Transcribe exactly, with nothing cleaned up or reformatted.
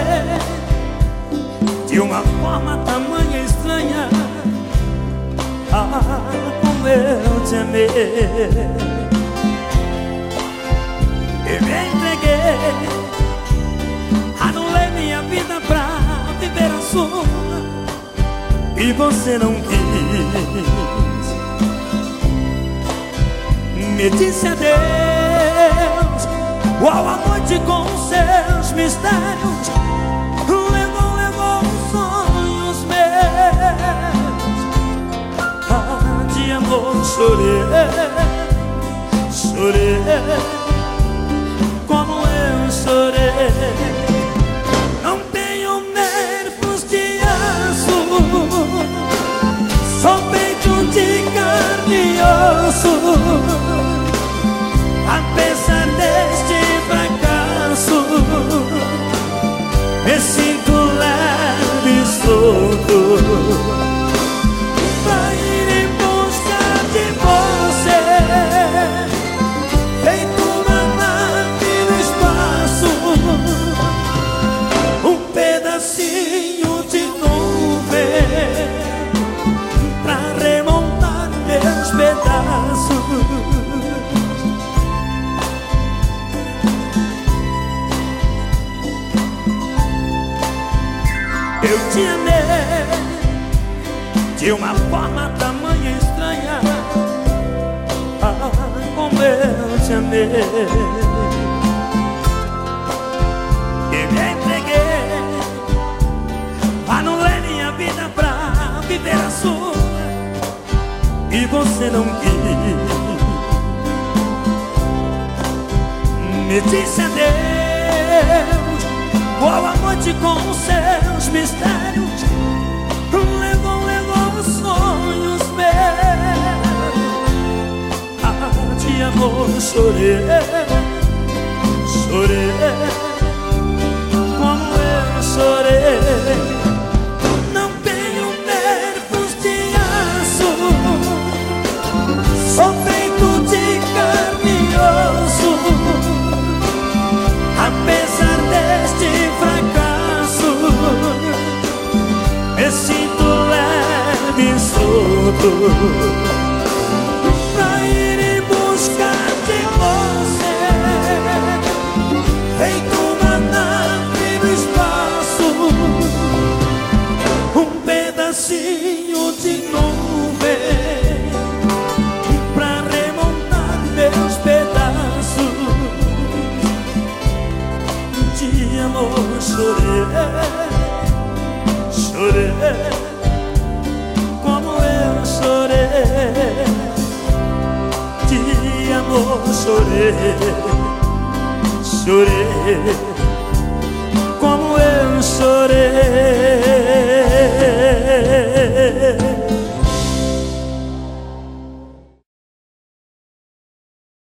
de uma forma tamanha estranha. Ah, como eu te amei. Eu me entreguei, anulei minha vida pra viver a sua, e você não quis. Me disse adeus, qual a noite com seus mistérios levou, levou os sonhos meus. Ah, de amor chorei, chorei, como eu chorei. Não tenho nervos de aço, sou feito de carne e osso. Apesar deste fracasso, me sinto leve e solto pra ir em busca de você, feito uma nave no espaço, um pedacinho de nuvem pra remontar meus pedaços. Eu te amei de uma forma tamanha estranha. Ah, como eu te amei. Eu me entreguei, anulei minha vida pra viver a sua, e você não quis. Me disse adeus, qual a noite com os seus mistérios levou, levou os sonhos meus. Ah, de amor chorei, chorei, como eu chorei. Não tenho nervos de aço, sou feito de carne e osso. Apesar deste fracasso, me sinto leve e solto pra ir em busca de você, feito uma nave no espaço, um pedacinho de nuvem pra remontar meus pedaços. De amor chorei, chorei, como eu chorei. De amor chorei, chorei, como eu chorei.